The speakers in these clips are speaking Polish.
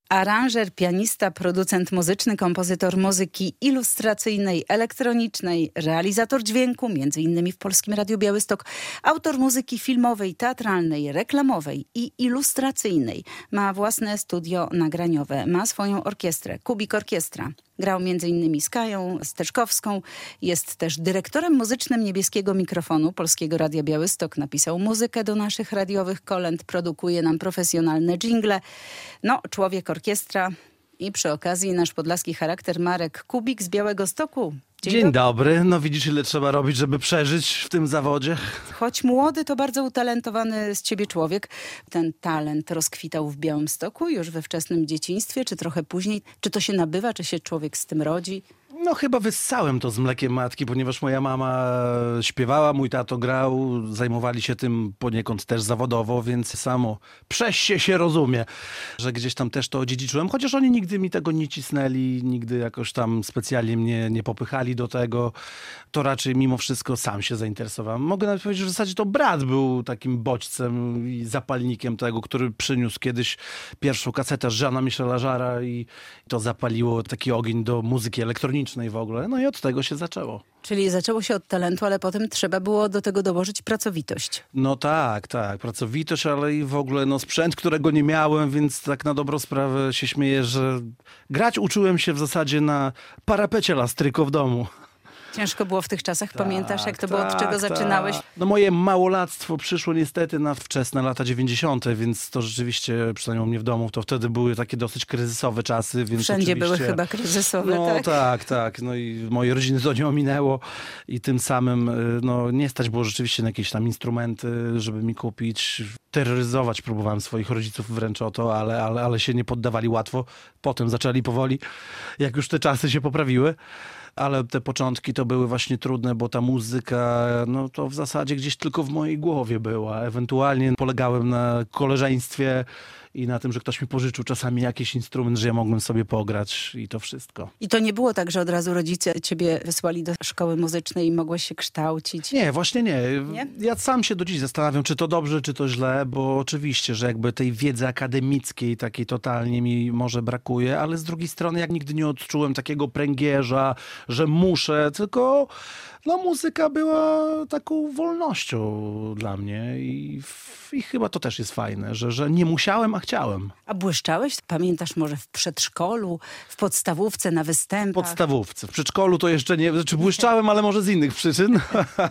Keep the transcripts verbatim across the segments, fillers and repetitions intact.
Aranżer, pianista, producent muzyczny, kompozytor muzyki ilustracyjnej, elektronicznej, realizator dźwięku, między innymi w Polskim Radiu Białystok, autor muzyki filmowej, teatralnej, reklamowej i ilustracyjnej. Ma własne studio nagraniowe, ma swoją orkiestrę, Kubik Orkiestra. Grał między innymi z Kają Steczkowską, jest też dyrektorem muzycznym Niebieskiego Mikrofonu Polskiego Radia Białystok. Napisał muzykę do naszych radiowych kolęd, produkuje nam profesjonalne dżingle. No, człowiek orkiestra i przy okazji nasz podlaski charakter Marek Kubik z Białegostoku. Dzień, Dzień dobry. No widzisz, ile trzeba robić, żeby przeżyć w tym zawodzie. Choć młody, to bardzo utalentowany z ciebie człowiek. Ten talent rozkwitał w Białymstoku już we wczesnym dzieciństwie, czy trochę później? Czy to się nabywa, czy się człowiek z tym rodzi? No chyba wyssałem to z mlekiem matki, ponieważ moja mama śpiewała, mój tato grał, zajmowali się tym poniekąd też zawodowo, więc samo przeście się rozumie, że gdzieś tam też to odziedziczyłem, chociaż oni nigdy mi tego nie cisnęli, nigdy jakoś tam specjalnie mnie nie popychali do tego, to raczej mimo wszystko sam się zainteresowałem. Mogę nawet powiedzieć, że w zasadzie to brat był takim bodźcem i zapalnikiem tego, który przyniósł kiedyś pierwszą kasetę Jeana Michela Jarre'a i to zapaliło taki ogień do muzyki elektronicznej w ogóle. No i od tego się zaczęło. Czyli zaczęło się od talentu, ale potem trzeba było do tego dołożyć pracowitość. No tak, tak. Pracowitość, ale i w ogóle no, sprzęt, którego nie miałem, więc tak na dobrą sprawę się śmieję, że grać uczyłem się w zasadzie na parapecie lastryko w domu. Ciężko było w tych czasach, tak, pamiętasz jak to tak, było, od czego tak. zaczynałeś? No moje małolactwo przyszło niestety na wczesne lata dziewięćdziesiąte, więc to rzeczywiście, przynajmniej u mnie w domu, to wtedy były takie dosyć kryzysowe czasy. Więc wszędzie były chyba kryzysowe, no, tak? tak, tak. No i moje rodziny to nie ominęło i tym samym no, nie stać było rzeczywiście na jakieś tam instrumenty, żeby mi kupić. Terroryzować próbowałem swoich rodziców wręcz o to, ale, ale, ale się nie poddawali łatwo. Potem zaczęli powoli, jak już te czasy się poprawiły. Ale te początki to były właśnie trudne, bo ta muzyka, no to w zasadzie gdzieś tylko w mojej głowie była. Ewentualnie polegałem na koleżeństwie i na tym, że ktoś mi pożyczył czasami jakiś instrument, że ja mogłem sobie pograć i to wszystko. I to nie było tak, że od razu rodzice ciebie wysłali do szkoły muzycznej i mogłeś się kształcić? Nie, właśnie nie. nie. Ja sam się do dziś zastanawiam, czy to dobrze, czy to źle, bo oczywiście, że jakby tej wiedzy akademickiej takiej totalnie mi może brakuje, ale z drugiej strony jak nigdy nie odczułem takiego pręgierza, że muszę, tylko no muzyka była taką wolnością dla mnie i, i chyba to też jest fajne, że, że nie musiałem, a chciałem. A błyszczałeś? Pamiętasz może w przedszkolu, w podstawówce, na występach? W podstawówce. W przedszkolu to jeszcze nie, znaczy błyszczałem, ale może z innych przyczyn.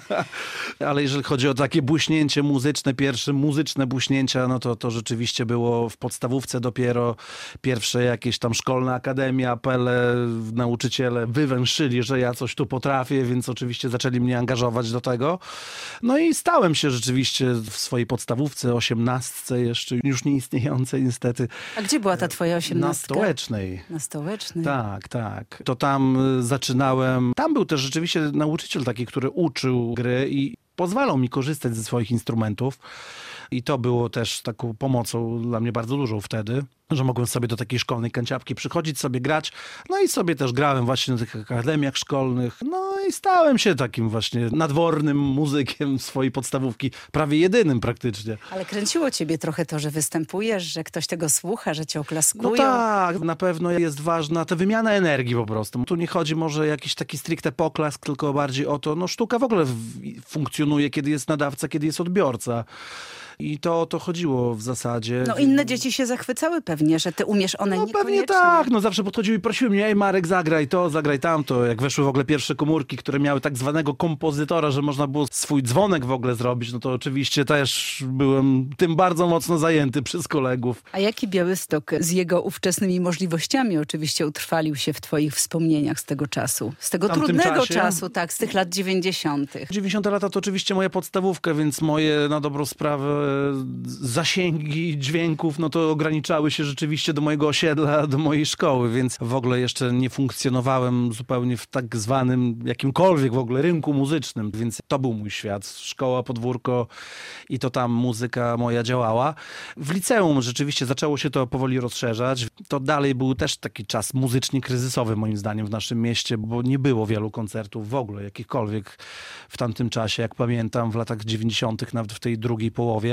Ale jeżeli chodzi o takie błyśnięcie muzyczne, pierwsze muzyczne błyśnięcia, no to, to rzeczywiście było w podstawówce dopiero pierwsze jakieś tam szkolne akademie, apele, nauczyciele wywęszyli, że ja coś tu potrafię, więc oczywiście zaczęli mnie angażować do tego. No i stałem się rzeczywiście w swojej podstawówce, osiemnastce jeszcze, już nieistniejącej niestety. A gdzie była ta twoja osiemnastka? Na Stołecznej. Na Stołecznej. Tak, tak. To tam zaczynałem. Tam był też rzeczywiście nauczyciel taki, który uczył gry i pozwalał mi korzystać ze swoich instrumentów. I to było też taką pomocą dla mnie bardzo dużą wtedy, że mogłem sobie do takiej szkolnej kanciapki przychodzić, sobie grać. No i sobie też grałem właśnie na tych akademiach szkolnych. No i stałem się takim właśnie nadwornym muzykiem swojej podstawówki, prawie jedynym praktycznie. Ale kręciło ciebie trochę to, że występujesz, że ktoś tego słucha, że cię oklaskują. No tak, na pewno jest ważna ta wymiana energii po prostu. Tu nie chodzi może o jakiś taki stricte poklask, tylko bardziej o to, no sztuka w ogóle funkcjonuje, kiedy jest nadawca, kiedy jest odbiorca. I to o to chodziło w zasadzie. No inne dzieci się zachwycały pewnie, że ty umiesz, one no, niekoniecznie. Pewnie tak, no zawsze podchodziły i prosiły mnie, ej Marek, zagraj to, zagraj tamto. Jak weszły w ogóle pierwsze komórki, które miały tak zwanego kompozytora, że można było swój dzwonek w ogóle zrobić, no to oczywiście też byłem tym bardzo mocno zajęty przez kolegów. A jaki Białystok z jego ówczesnymi możliwościami oczywiście utrwalił się w twoich wspomnieniach z tego czasu? Z tego trudnego czasie? czasu, tak, z tych lat dziewięćdziesiątych. dziewięćdziesiąte lata to oczywiście moja podstawówka, więc moje na dobrą sprawę zasięgi dźwięków, no to ograniczały się rzeczywiście do mojego osiedla, do mojej szkoły, więc w ogóle jeszcze nie funkcjonowałem zupełnie w tak zwanym jakimkolwiek w ogóle rynku muzycznym, więc to był mój świat. Szkoła, podwórko i to tam muzyka moja działała. W liceum rzeczywiście zaczęło się to powoli rozszerzać. To dalej był też taki czas muzycznie kryzysowy moim zdaniem w naszym mieście, bo nie było wielu koncertów w ogóle, jakichkolwiek w tamtym czasie, jak pamiętam, w latach dziewięćdziesiątych, nawet w tej drugiej połowie.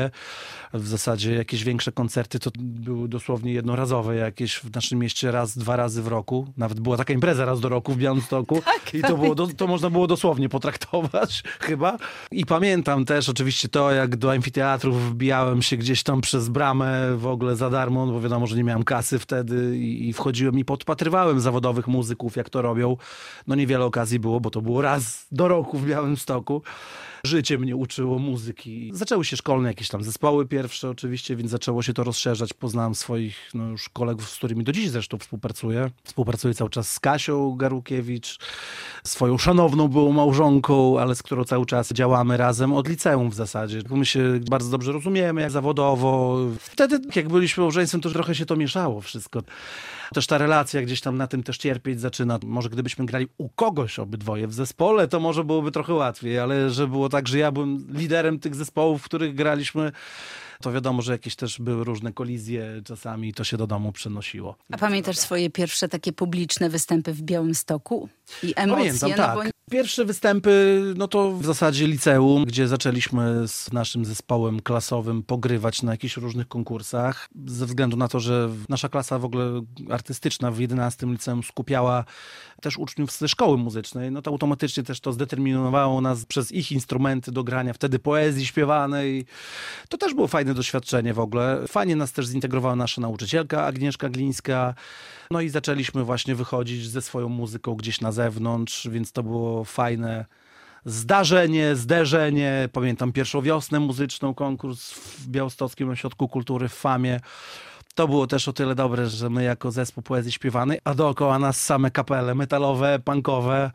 siebie. W zasadzie jakieś większe koncerty to były dosłownie jednorazowe, jakieś w naszym mieście raz, dwa razy w roku. Nawet była taka impreza raz do roku w Białymstoku Tak, i to, było do, to można było dosłownie potraktować chyba. I pamiętam też oczywiście to, jak do amfiteatrów wbijałem się gdzieś tam przez bramę w ogóle za darmo, bo wiadomo, że nie miałem kasy wtedy i, i wchodziłem i podpatrywałem zawodowych muzyków, jak to robią. No niewiele okazji było, bo to było raz do roku w Białymstoku. Życie mnie uczyło muzyki. Zaczęły się szkolne jakieś tam zespoły pierwsze oczywiście, więc zaczęło się to rozszerzać. Poznałem swoich no, już kolegów, z którymi do dziś zresztą współpracuję. Współpracuję cały czas z Kasią Garukiewicz, swoją szanowną byłą małżonką, ale z którą cały czas działamy razem od liceum w zasadzie. My się bardzo dobrze rozumiemy, jak zawodowo. Wtedy, jak byliśmy małżeństwem, to trochę się to mieszało wszystko. Też ta relacja gdzieś tam na tym też cierpieć zaczyna. Może gdybyśmy grali u kogoś obydwoje w zespole, to może byłoby trochę łatwiej, ale że było tak, że ja byłem liderem tych zespołów, w których graliśmy, to wiadomo, że jakieś też były różne kolizje czasami i to się do domu przenosiło. A pamiętasz swoje pierwsze takie publiczne występy w Białymstoku? I emocje? Pamiętam, no tak. bo... Pierwsze występy, no to w zasadzie liceum, gdzie zaczęliśmy z naszym zespołem klasowym pogrywać na jakichś różnych konkursach. Ze względu na to, że nasza klasa w ogóle artystyczna w jedenastym liceum skupiała też uczniów ze szkoły muzycznej, no to automatycznie też to zdeterminowało nas przez ich instrumenty do grania wtedy poezji śpiewanej. To też było fajne doświadczenie w ogóle. Fajnie nas też zintegrowała nasza nauczycielka Agnieszka Glińska. No i zaczęliśmy właśnie wychodzić ze swoją muzyką gdzieś na zewnątrz, więc to było fajne zdarzenie, zderzenie. Pamiętam pierwszą wiosnę muzyczną, konkurs w Białostockim Ośrodku Kultury w Famie. To było też o tyle dobre, że my jako zespół poezji śpiewanej, a dookoła nas same kapele metalowe, punkowe.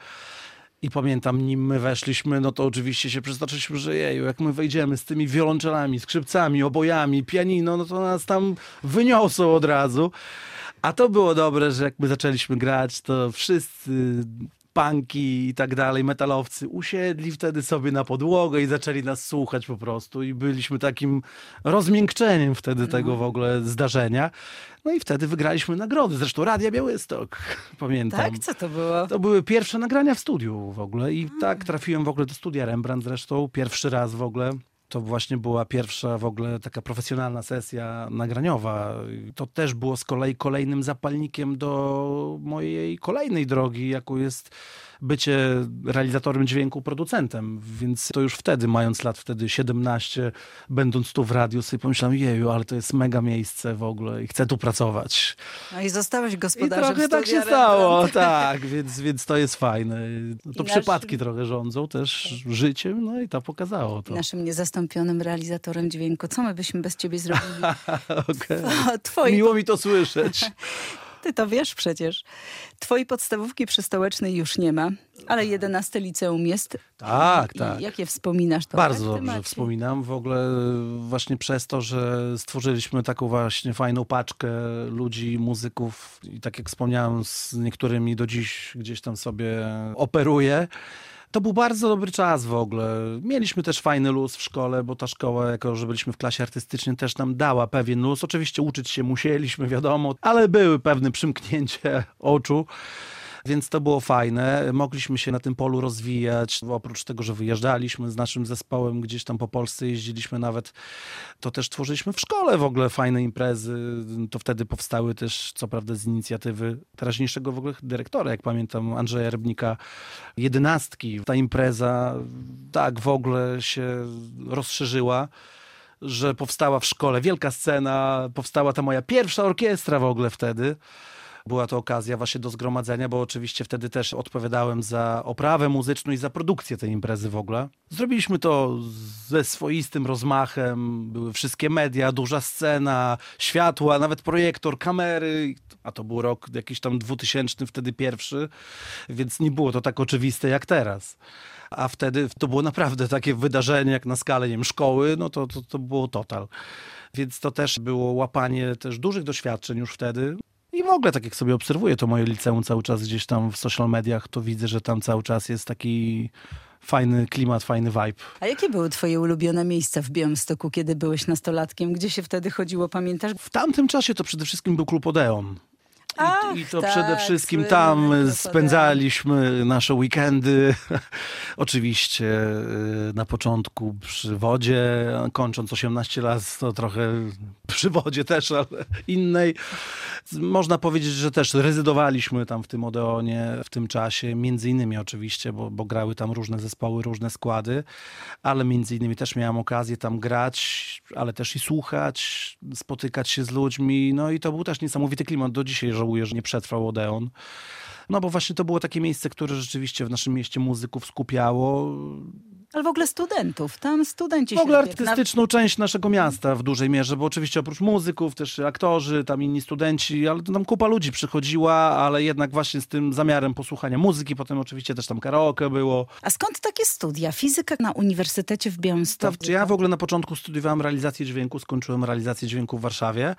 I pamiętam, nim my weszliśmy, no to oczywiście się przeznaczyliśmy, że jeju, jak my wejdziemy z tymi wiolonczelami, skrzypcami, obojami, pianino, no to nas tam wyniosło od razu. A to było dobre, że jak my zaczęliśmy grać, to wszyscy punki i tak dalej, metalowcy usiedli wtedy sobie na podłogę i zaczęli nas słuchać po prostu i byliśmy takim rozmiękczeniem wtedy tego w ogóle zdarzenia. No i wtedy wygraliśmy nagrody, zresztą Radia Białystok, pamiętam. Tak? Co to było? To były pierwsze nagrania w studiu w ogóle i tak trafiłem w ogóle do studia Rembrandt zresztą, pierwszy raz w ogóle. To właśnie była pierwsza w ogóle taka profesjonalna sesja nagraniowa. To też było z kolei kolejnym zapalnikiem do mojej kolejnej drogi, jaką jest bycie realizatorem dźwięku, producentem. Więc to już wtedy, mając lat wtedy siedemnaście, będąc tu w radiu, sobie pomyślałem, jeju, ale to jest mega miejsce w ogóle i chcę tu pracować. No i zostałeś I gospodarzem trochę tak się studia stało, Rembrandt. tak, więc, więc to jest fajne. No to I przypadki naszym- trochę rządzą też życiem, no i to pokazało to. Naszym niezastąpionym realizatorem dźwięku. Co my byśmy bez ciebie zrobili? Okej. O, twoi... Miło mi to słyszeć. Ty to wiesz przecież. Twojej podstawówki przystołecznej już nie ma, ale jedenaste liceum jest. Tak, I tak. jakie wspominasz to? Bardzo Jak ty dobrze macie? wspominam. W ogóle właśnie przez to, że stworzyliśmy taką właśnie fajną paczkę ludzi, muzyków i tak jak wspomniałem, z niektórymi do dziś gdzieś tam sobie operuję. To był bardzo dobry czas w ogóle. Mieliśmy też fajny luz w szkole, bo ta szkoła, jako że byliśmy w klasie artystycznej, też nam dała pewien luz. Oczywiście uczyć się musieliśmy, wiadomo, ale były pewne przymknięcie oczu. Więc to było fajne. Mogliśmy się na tym polu rozwijać. Oprócz tego, że wyjeżdżaliśmy z naszym zespołem gdzieś tam po Polsce, jeździliśmy nawet, to też tworzyliśmy w szkole w ogóle fajne imprezy. To wtedy powstały też, co prawda z inicjatywy teraźniejszego w ogóle dyrektora, jak pamiętam, Andrzeja Rybnika, jedenastki. Ta impreza tak w ogóle się rozszerzyła, że powstała w szkole wielka scena, powstała ta moja pierwsza orkiestra w ogóle wtedy. Była to okazja właśnie do zgromadzenia, bo oczywiście wtedy też odpowiadałem za oprawę muzyczną i za produkcję tej imprezy w ogóle. Zrobiliśmy to ze swoistym rozmachem, były wszystkie media, duża scena, światła, nawet projektor, kamery, a to był rok jakiś tam dwutysięczny, wtedy pierwszy, więc nie było to tak oczywiste jak teraz. A wtedy to było naprawdę takie wydarzenie jak na skalę, nie wiem, szkoły, no to, to, to było total. Więc to też było łapanie też dużych doświadczeń już wtedy. I w ogóle tak jak sobie obserwuję to moje liceum cały czas gdzieś tam w social mediach, to widzę, że tam cały czas jest taki fajny klimat, fajny vibe. A jakie były twoje ulubione miejsca w Białymstoku, kiedy byłeś nastolatkiem? Gdzie się wtedy chodziło, pamiętasz? W tamtym czasie to przede wszystkim był klub Odeon. Ach, I to tak, przede wszystkim słynny tam krokodyl. spędzaliśmy nasze weekendy. Oczywiście y, na początku przy wodzie, kończąc osiemnaście lat, to trochę przy wodzie też, ale innej. Można powiedzieć, że też rezydowaliśmy tam w tym Odeonie w tym czasie, między innymi oczywiście, bo, bo grały tam różne zespoły, różne składy, ale między innymi też miałem okazję tam grać, ale też i słuchać, spotykać się z ludźmi, no i to był też niesamowity klimat. Do dzisiaj żałuję, że nie przetrwał Odeon. No bo właśnie to było takie miejsce, które rzeczywiście w naszym mieście muzyków skupiało. Ale w ogóle studentów, tam studenci W ogóle się zbieg- artystyczną część naszego miasta w dużej mierze, bo oczywiście oprócz muzyków też aktorzy, tam inni studenci, ale tam kupa ludzi przychodziła, ale jednak właśnie z tym zamiarem posłuchania muzyki, potem oczywiście też tam karaoke było. A skąd takie studia? Fizyka na Uniwersytecie w Białymstoku. To, ja w ogóle na początku studiowałem realizację dźwięku, skończyłem realizację dźwięku w Warszawie.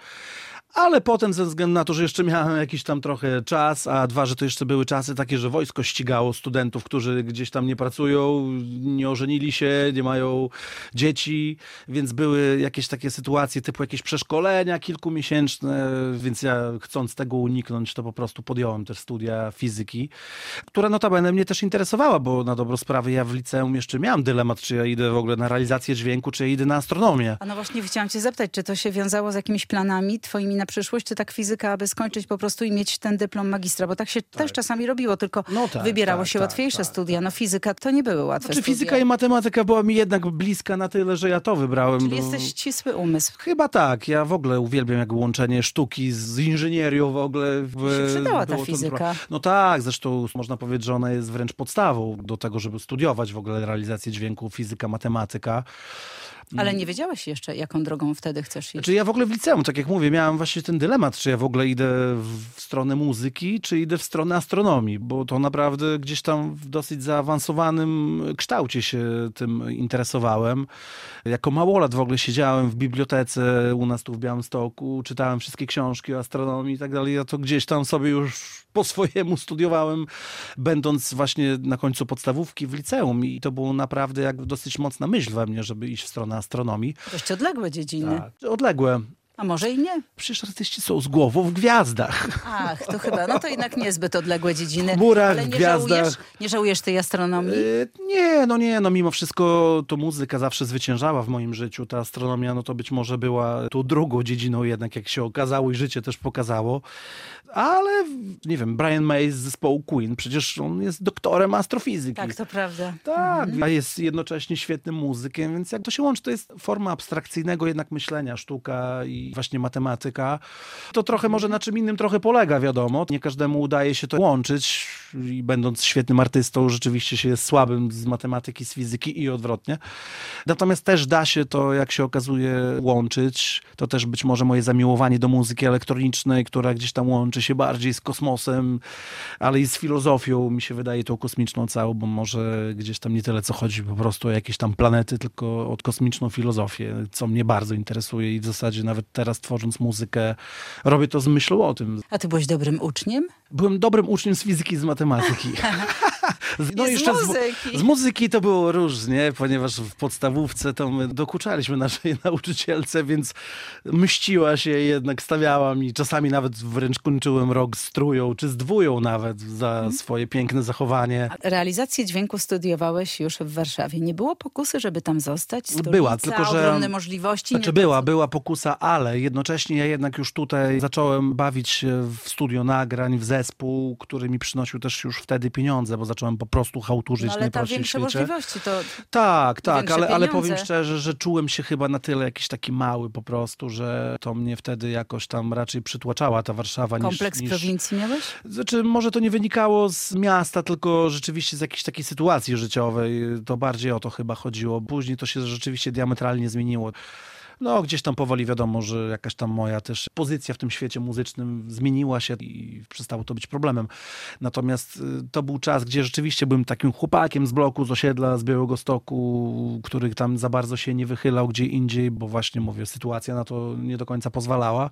Ale potem ze względu na to, że jeszcze miałem jakiś tam trochę czas, a dwa, że to jeszcze były czasy takie, że wojsko ścigało studentów, którzy gdzieś tam nie pracują, nie ożenili się, nie mają dzieci, więc były jakieś takie sytuacje typu jakieś przeszkolenia kilkumiesięczne, więc ja chcąc tego uniknąć, to po prostu podjąłem też studia fizyki, która notabene mnie też interesowała, bo na dobrą sprawę ja w liceum jeszcze miałem dylemat, czy ja idę w ogóle na realizację dźwięku, czy ja idę na astronomię. A no właśnie chciałam cię zapytać, czy to się wiązało z jakimiś planami twoimi na przyszłość, czy tak fizyka, aby skończyć po prostu i mieć ten dyplom magistra, bo tak się tak. też czasami robiło, tylko no tak, wybierało tak, się tak, łatwiejsze tak, studia. tak. No fizyka to nie były łatwe Znaczy studia. fizyka i matematyka była mi jednak bliska na tyle, że ja to wybrałem. Czyli bo... jesteś ścisły umysł. Chyba tak. Ja w ogóle uwielbiam jak łączenie sztuki z inżynierią w ogóle. W... się przydała ta było to- fizyka. No tak, zresztą można powiedzieć, że ona jest wręcz podstawą do tego, żeby studiować w ogóle realizację dźwięku, fizyka, matematyka. Ale nie wiedziałeś jeszcze, jaką drogą wtedy chcesz iść. Znaczy ja w ogóle w liceum, tak jak mówię, miałem właśnie ten dylemat, czy ja w ogóle idę w stronę muzyki, czy idę w stronę astronomii, bo to naprawdę gdzieś tam w dosyć zaawansowanym kształcie się tym interesowałem. Jako małolat w ogóle siedziałem w bibliotece u nas tu w Białymstoku, czytałem wszystkie książki o astronomii i tak dalej. Ja to gdzieś tam sobie już po swojemu studiowałem, będąc właśnie na końcu podstawówki w liceum i to było naprawdę jak dosyć mocna myśl we mnie, żeby iść w stronę astronomii. Dość odległe dziedziny. Tak, odległe. A może i nie? Przecież artyści są z głową w gwiazdach. Ach, to chyba, no to jednak niezbyt odległe dziedziny. W chmurach, Ale w nie gwiazdach. żałujesz, nie żałujesz tej astronomii? Yy, nie, no nie, no mimo wszystko to muzyka zawsze zwyciężała w moim życiu. Ta astronomia, no to być może była tą drugą dziedziną jednak, jak się okazało i życie też pokazało. Ale, nie wiem, Brian May z zespołu Queen, przecież on jest doktorem astrofizyki. Tak, to prawda. Tak, Mhm. a jest jednocześnie świetnym muzykiem, więc jak to się łączy, to jest forma abstrakcyjnego jednak myślenia, sztuka i właśnie matematyka. To trochę może na czym innym trochę polega, wiadomo. Nie każdemu udaje się to łączyć i będąc świetnym artystą rzeczywiście się jest słabym z matematyki, z fizyki i odwrotnie. Natomiast też da się to, jak się okazuje, łączyć. To też być może moje zamiłowanie do muzyki elektronicznej, która gdzieś tam łączy się bardziej z kosmosem, ale i z filozofią, mi się wydaje, tą kosmiczną całą, bo może gdzieś tam nie tyle co chodzi po prostu o jakieś tam planety, tylko o kosmiczną filozofię, co mnie bardzo interesuje i w zasadzie nawet teraz tworząc muzykę robię to z myślą o tym. A ty byłeś dobrym uczniem? Byłem dobrym uczniem z fizyki i z matematyki. No I z muzyki. Z, z muzyki to było różnie, ponieważ w podstawówce to my dokuczaliśmy naszej nauczycielce, więc mściła się jednak, stawiała mi, czasami nawet wręcz kończyłem rok z trójką, czy z dwóją nawet za hmm. swoje piękne zachowanie. A realizację dźwięku studiowałeś już w Warszawie. Nie było pokusy, żeby tam zostać? Stolica, była, tylko że... ogromne możliwości. Znaczy była, była pokusa, ale jednocześnie ja jednak już tutaj zacząłem bawić się w studio nagrań, w zespół, który mi przynosił też już wtedy pieniądze, bo zacząłem po prostu chałturzyć no, ale najprościej tam większe w świecie. możliwości to... Tak, tak, ale, ale pieniądze. powiem szczerze, że czułem się chyba na tyle jakiś taki mały po prostu, że to mnie wtedy jakoś tam raczej przytłaczała ta Warszawa niż... Kompleks niż... prowincji miałeś? Znaczy, może to nie wynikało z miasta, tylko rzeczywiście z jakiejś takiej sytuacji życiowej. To bardziej o to chyba chodziło. Później to się rzeczywiście diametralnie zmieniło. No, gdzieś tam powoli wiadomo, że jakaś tam moja też pozycja w tym świecie muzycznym zmieniła się i przestało to być problemem. Natomiast y, to był czas, gdzie rzeczywiście byłem takim chłopakiem z bloku, z osiedla, z Białegostoku, który tam za bardzo się nie wychylał gdzie indziej, bo właśnie mówię, sytuacja na to nie do końca pozwalała.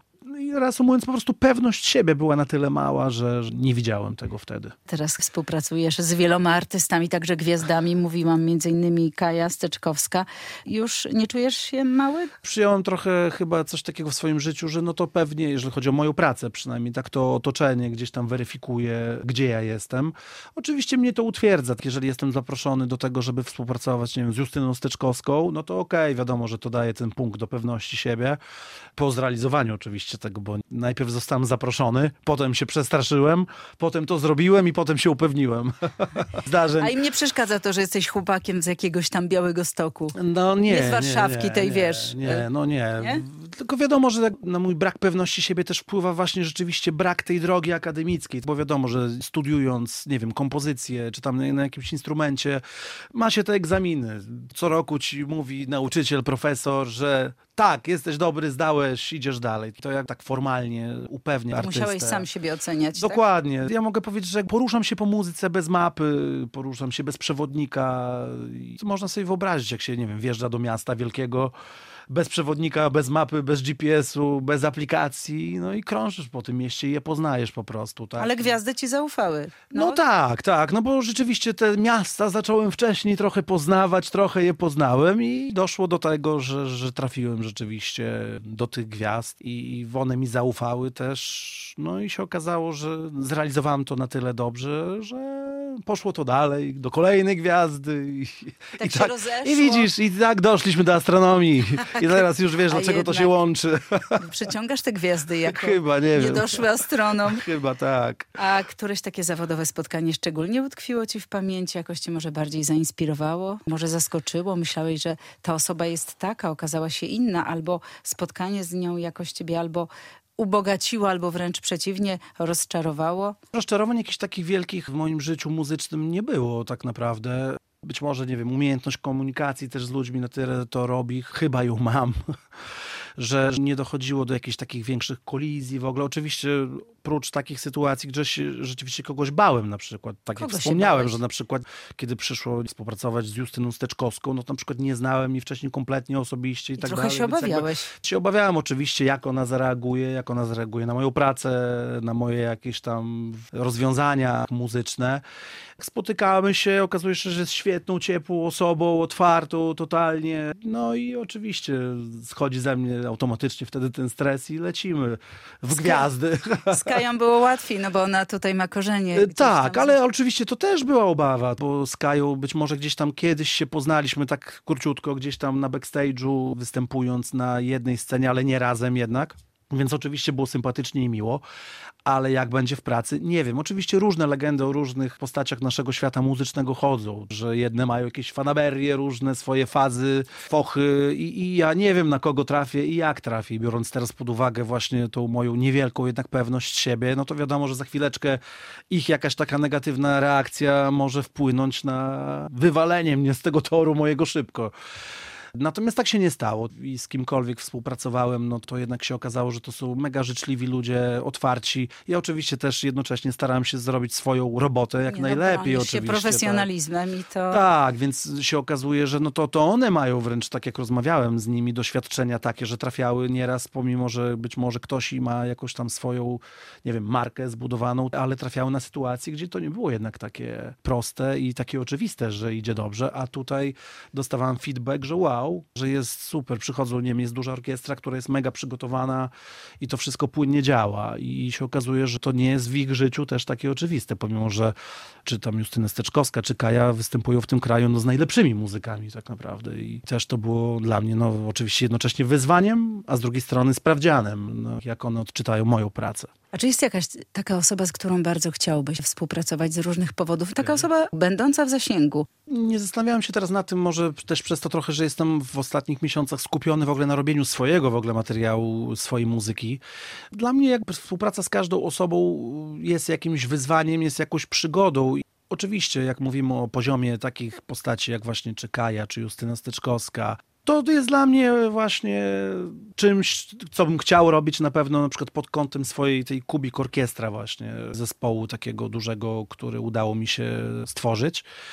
i reasumując, po prostu pewność siebie była na tyle mała, że nie widziałem tego wtedy. Teraz współpracujesz z wieloma artystami, także gwiazdami. Mówiłam między innymi Kaja Steczkowska. Już nie czujesz się mały? Przyjąłem trochę chyba coś takiego w swoim życiu, że no to pewnie, jeżeli chodzi o moją pracę przynajmniej, tak to otoczenie gdzieś tam weryfikuje, gdzie ja jestem. Oczywiście mnie to utwierdza. Jeżeli jestem zaproszony do tego, żeby współpracować, nie wiem, z Justyną Steczkowską, no to okej, okay, wiadomo, że to daje ten punkt do pewności siebie. Po zrealizowaniu oczywiście tego, bo najpierw zostałem zaproszony, potem się przestraszyłem, potem to zrobiłem i potem się upewniłem. Zdarzeń. A im nie przeszkadza to, że jesteś chłopakiem z jakiegoś tam Białegostoku? No nie, nie z Warszawki nie, tej, nie, wiesz. Nie, no nie. nie. Tylko wiadomo, że na mój brak pewności siebie też wpływa właśnie rzeczywiście brak tej drogi akademickiej, bo wiadomo, że studiując, nie wiem, kompozycję, czy tam na jakimś instrumencie, ma się te egzaminy. Co roku ci mówi nauczyciel, profesor, że tak, jesteś dobry, zdałeś, idziesz dalej. To jak tak formalnie upewnia artystę. Musiałeś sam siebie oceniać, Dokładnie. Tak? Ja mogę powiedzieć, że jak poruszam się po muzyce bez mapy, poruszam się bez przewodnika. To można sobie wyobrazić, jak się, nie wiem, wjeżdża do miasta wielkiego, bez przewodnika, bez mapy, bez G P S u, bez aplikacji, no i krążysz po tym mieście i je poznajesz po prostu. Tak? Ale gwiazdy ci zaufały. No. no tak, tak, no bo rzeczywiście te miasta zacząłem wcześniej trochę poznawać, trochę je poznałem i doszło do tego, że, że trafiłem rzeczywiście do tych gwiazd i one mi zaufały też, no i się okazało, że zrealizowałem to na tyle dobrze, że poszło to dalej, do kolejnej gwiazdy. I tak i się tak, rozeszło. I widzisz, i tak doszliśmy do astronomii. I teraz już wiesz, A dlaczego jednak to się łączy. Przyciągasz te gwiazdy jako Chyba, nie wiem. niedoszły astronom. Chyba tak. A któreś takie zawodowe spotkanie szczególnie utkwiło ci w pamięci? Jakoś cię może bardziej zainspirowało? Może zaskoczyło? Myślałeś, że ta osoba jest taka, okazała się inna, albo spotkanie z nią jakoś ciebie albo ubogaciło, albo wręcz przeciwnie, rozczarowało? Rozczarowań jakichś takich wielkich w moim życiu muzycznym nie było tak naprawdę. Być może, nie wiem, umiejętność komunikacji też z ludźmi na tyle to robi. Chyba ją mam, że nie dochodziło do jakichś takich większych kolizji w ogóle. Oczywiście prócz takich sytuacji, gdzie się rzeczywiście kogoś bałem na przykład. Tak Kogo jak się wspomniałem, bałeś? że na przykład kiedy przyszło współpracować z Justyną Steczkowską, no to na przykład nie znałem jej wcześniej kompletnie osobiście i, I tak trochę dalej. się Więc jakby obawiałeś. się obawiałem oczywiście, jak ona zareaguje, jak ona zareaguje na moją pracę, na moje jakieś tam rozwiązania muzyczne. Spotykamy się, okazuje się, że jest świetną, ciepłą osobą, otwartą totalnie. No i oczywiście schodzi ze mnie automatycznie wtedy ten stres i lecimy w Z gwiazdy. Z Kają było łatwiej, no bo ona tutaj ma korzenie. gdzieś Tak, tam. ale oczywiście to też była obawa, bo z Kają być może gdzieś tam kiedyś się poznaliśmy tak króciutko, gdzieś tam na backstage'u, występując na jednej scenie, ale nie razem jednak. Więc oczywiście było sympatycznie i miło, ale jak będzie w pracy, nie wiem. Oczywiście różne legendy o różnych postaciach naszego świata muzycznego chodzą, że jedne mają jakieś fanaberie, różne swoje fazy, fochy i, i ja nie wiem, na kogo trafię i jak trafię. Biorąc teraz pod uwagę właśnie tą moją niewielką jednak pewność siebie, no to wiadomo, że za chwileczkę ich jakaś taka negatywna reakcja może wpłynąć na wywalenie mnie z tego toru mojego szybko. Natomiast tak się nie stało i z kimkolwiek współpracowałem, no to jednak się okazało, że to są mega życzliwi ludzie, otwarci. Ja oczywiście też jednocześnie starałem się zrobić swoją robotę jak Nie, najlepiej no, oczywiście. się profesjonalizmem tak. i to... Tak, więc się okazuje, że no to, to one mają wręcz, tak jak rozmawiałem z nimi, doświadczenia takie, że trafiały nieraz, pomimo że być może ktoś i ma jakąś tam swoją, nie wiem, markę zbudowaną, ale trafiały na sytuacje, gdzie to nie było jednak takie proste i takie oczywiste, że idzie dobrze, a tutaj dostawałem feedback, że wow, że jest super, przychodzą, nie wiem, jest duża orkiestra, która jest mega przygotowana i to wszystko płynnie działa i się okazuje, że to nie jest w ich życiu też takie oczywiste, pomimo że czy tam Justyna Steczkowska, czy Kaja występują w tym kraju no, z najlepszymi muzykami tak naprawdę i też to było dla mnie no oczywiście jednocześnie wyzwaniem, a z drugiej strony sprawdzianem, no, jak one odczytają moją pracę. A czy jest jakaś taka osoba, z którą bardzo chciałbyś współpracować z różnych powodów? Taka osoba będąca w zasięgu. Nie zastanawiałem się teraz na tym, może też przez to trochę, że jestem w ostatnich miesiącach skupiony w ogóle na robieniu swojego w ogóle materiału, swojej muzyki. Dla mnie jakby współpraca z każdą osobą jest jakimś wyzwaniem, jest jakąś przygodą. Oczywiście, jak mówimy o poziomie takich postaci jak właśnie czy Kaja, czy Justyna Steczkowska, to jest dla mnie właśnie czymś, co bym chciał robić na pewno na przykład pod kątem swojej tej Kubik Orkiestra właśnie, zespołu takiego dużego, który udało mi się stworzyć.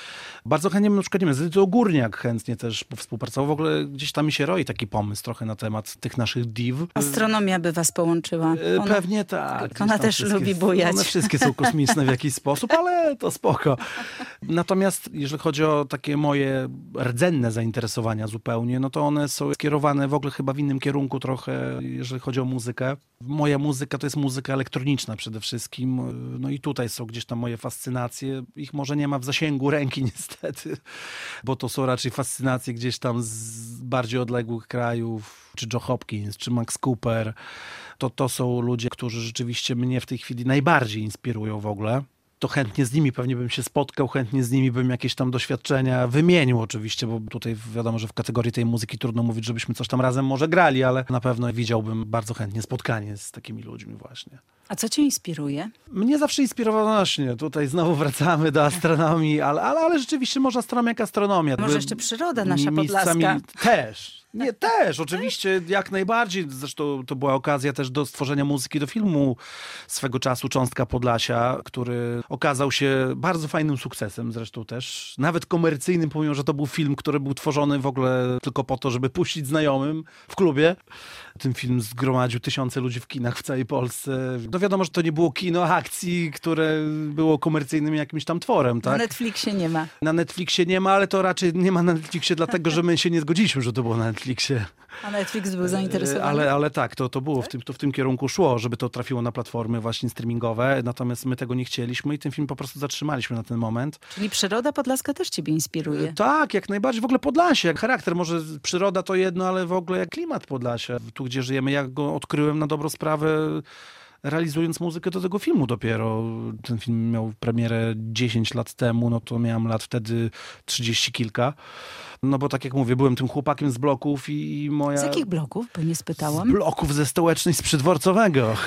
Bardzo chętnie, na przykład, nie wiem, z Edytą Górniak chętnie też współpracował. W ogóle gdzieś tam mi się roi taki pomysł trochę na temat tych naszych div. Astronomia by was połączyła. Ona, Pewnie tak. Ona też lubi bujać. One wszystkie są kosmiczne w jakiś sposób, ale to spoko. Natomiast jeżeli chodzi o takie moje rdzenne zainteresowania zupełnie, no to one są skierowane w ogóle chyba w innym kierunku trochę, jeżeli chodzi o muzykę. Moja muzyka to jest muzyka elektroniczna przede wszystkim. No i tutaj są gdzieś tam moje fascynacje. Ich może nie ma w zasięgu ręki niestety, bo to są raczej fascynacje gdzieś tam z bardziej odległych krajów, czy Joe Hopkins, czy Max Cooper. To, to są ludzie, którzy rzeczywiście mnie w tej chwili najbardziej inspirują w ogóle. To chętnie z nimi pewnie bym się spotkał, chętnie z nimi bym jakieś tam doświadczenia wymienił oczywiście, bo tutaj wiadomo, że w kategorii tej muzyki trudno mówić, żebyśmy coś tam razem może grali, ale na pewno widziałbym bardzo chętnie spotkanie z takimi ludźmi właśnie. A co cię inspiruje? Mnie zawsze inspirowało właśnie, tutaj znowu wracamy do astronomii, ale, ale, ale rzeczywiście może astronomia jak astronomia. Może jeszcze przyroda nasza podlaska. Też. Nie, też, oczywiście, jak najbardziej. Zresztą to była okazja też do stworzenia muzyki do filmu swego czasu Cząstka Podlasia, który okazał się bardzo fajnym sukcesem zresztą też. Nawet komercyjnym, pomimo że to był film, który był tworzony w ogóle tylko po to, żeby puścić znajomym w klubie. Ten film zgromadził tysiące ludzi w kinach w całej Polsce. No wiadomo, że to nie było kino akcji, które było komercyjnym jakimś tam tworem, tak? Na Netflixie nie ma. Na Netflixie nie ma, ale to raczej nie ma na Netflixie dlatego, że my się nie zgodziliśmy, że to było na Netflixie. A Netflix był zainteresowany? Ale, ale tak, to, to było, w tym, to w tym kierunku szło, żeby to trafiło na platformy właśnie streamingowe, natomiast my tego nie chcieliśmy i ten film po prostu zatrzymaliśmy na ten moment. Czyli przyroda podlaska też ciebie inspiruje? Tak, jak najbardziej. W ogóle Podlasie, jak charakter, może przyroda to jedno, ale w ogóle jak klimat Podlasia, tu gdzie żyjemy, jak go odkryłem na dobrą sprawę, realizując muzykę do tego filmu dopiero. Ten film miał premierę dziesięć lat temu, no to miałem lat wtedy trzydzieści kilka. No bo tak jak mówię, byłem tym chłopakiem z bloków i, i moja... Z jakich bloków? Bo nie spytałam. Z bloków ze Stołecznej, z Przydworcowego.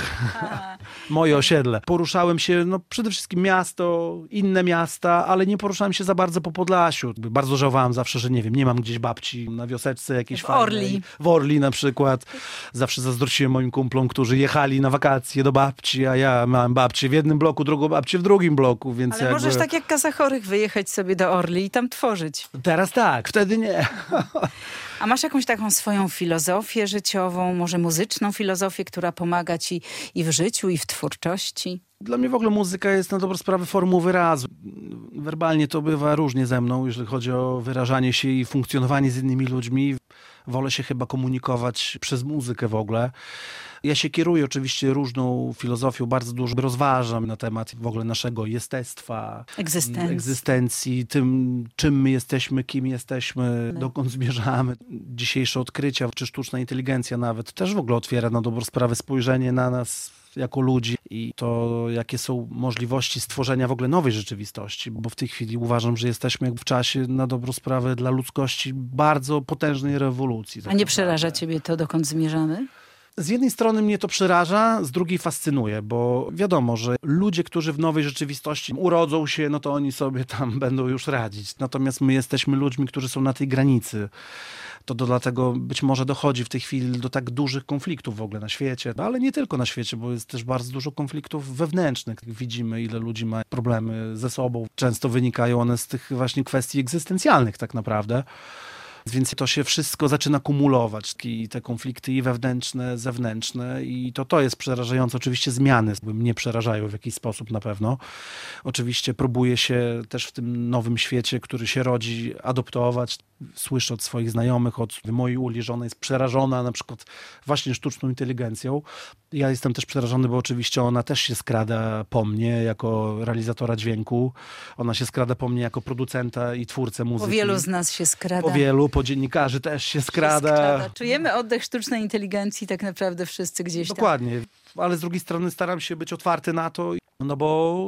Moje osiedle. Poruszałem się, no przede wszystkim miasto, inne miasta, ale nie poruszałem się za bardzo po Podlasiu. Bardzo żałowałem zawsze, że nie wiem, nie mam gdzieś babci na wioseczce jakiejś w fajnej. Orli. W Orli na przykład. Zawsze zazdrościłem moim kumplom, którzy jechali na wakacje do babci, a ja miałem babcię w jednym bloku, drugą babcię w drugim bloku, więc Ale jakby... możesz tak jak Kasa Chorych wyjechać sobie do Orli i tam tworzyć. Teraz tak, wtedy nie. A masz jakąś taką swoją filozofię życiową, może muzyczną filozofię, która pomaga ci i w życiu, i w twórczości? Dla mnie w ogóle muzyka jest na dobrą sprawę formą wyrazu. Werbalnie to bywa różnie ze mną, jeżeli chodzi o wyrażanie się i funkcjonowanie z innymi ludźmi. Wolę się chyba komunikować przez muzykę w ogóle. Ja się kieruję oczywiście różną filozofią, bardzo dużo rozważam na temat w ogóle naszego jestestwa, Egzystencji, egzystencji tym, czym my jesteśmy, kim jesteśmy, no. dokąd zmierzamy. Dzisiejsze odkrycia, czy sztuczna inteligencja nawet, też w ogóle otwiera na dobrą sprawę spojrzenie na nas jako ludzi i to, jakie są możliwości stworzenia w ogóle nowej rzeczywistości, bo w tej chwili uważam, że jesteśmy w czasie na dobrą sprawę dla ludzkości bardzo potężnej rewolucji. A nie przeraża ciebie to, dokąd zmierzamy? Z jednej strony mnie to przeraża, z drugiej fascynuje, bo wiadomo, że ludzie, którzy w nowej rzeczywistości urodzą się, no to oni sobie tam będą już radzić. Natomiast my jesteśmy ludźmi, którzy są na tej granicy. To do, dlatego być może dochodzi w tej chwili do tak dużych konfliktów w ogóle na świecie, ale nie tylko na świecie, bo jest też bardzo dużo konfliktów wewnętrznych. Widzimy, ile ludzi ma problemy ze sobą. Często wynikają one z tych właśnie kwestii egzystencjalnych tak naprawdę. Więc to się wszystko zaczyna kumulować. I te konflikty i wewnętrzne, zewnętrzne i to to jest przerażające. Oczywiście zmiany mnie przerażają w jakiś sposób na pewno. Oczywiście próbuję się też w tym nowym świecie, który się rodzi, adoptować. Słyszę od swoich znajomych, od mojej uli, że ona jest przerażona na przykład właśnie sztuczną inteligencją. Ja jestem też przerażony, bo oczywiście ona też się skrada po mnie jako realizatora dźwięku. Ona się skrada po mnie jako producenta i twórcę muzyki. Po wielu z nas się skrada. Po wielu, po dziennikarzy też się skrada. Się skrada. Czujemy oddech sztucznej inteligencji tak naprawdę wszyscy gdzieś tam. Dokładnie, ale z drugiej strony staram się być otwarty na to, no bo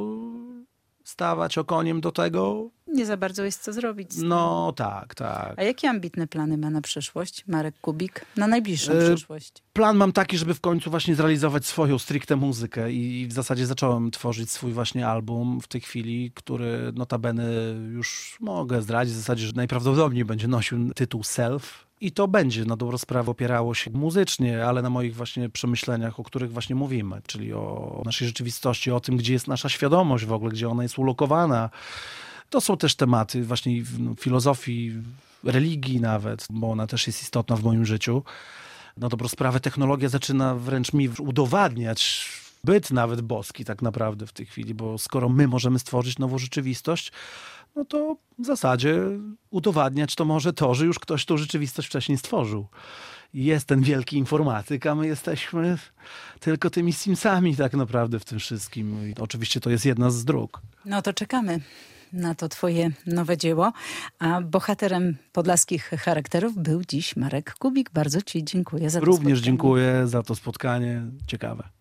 stawać okoniem do tego... Nie za bardzo jest co zrobić. No tak, tak. A jakie ambitne plany ma na przyszłość Marek Kubik? Na najbliższą e, przyszłość? Plan mam taki, żeby w końcu właśnie zrealizować swoją stricte muzykę i w zasadzie zacząłem tworzyć swój właśnie album w tej chwili, który notabene już mogę zdradzić w zasadzie, że najprawdopodobniej będzie nosił tytuł Self. I to będzie na dobrą sprawę opierało się muzycznie, ale na moich właśnie przemyśleniach, o których właśnie mówimy, czyli o naszej rzeczywistości, o tym, gdzie jest nasza świadomość w ogóle, gdzie ona jest ulokowana, To są też tematy właśnie no, filozofii, religii nawet, bo ona też jest istotna w moim życiu. Na dobrą sprawę technologia zaczyna wręcz mi udowadniać byt nawet boski tak naprawdę w tej chwili, bo skoro my możemy stworzyć nową rzeczywistość, no to w zasadzie udowadniać to może to, że już ktoś tą rzeczywistość wcześniej stworzył. Jest ten wielki informatyk, a my jesteśmy tylko tymi Simsami tak naprawdę w tym wszystkim. I oczywiście to jest jedna z dróg. No to czekamy na to twoje nowe dzieło. A bohaterem podlaskich charakterów był dziś Marek Kubik. Bardzo ci dziękuję za to Również spotkanie. dziękuję za to spotkanie. Ciekawe.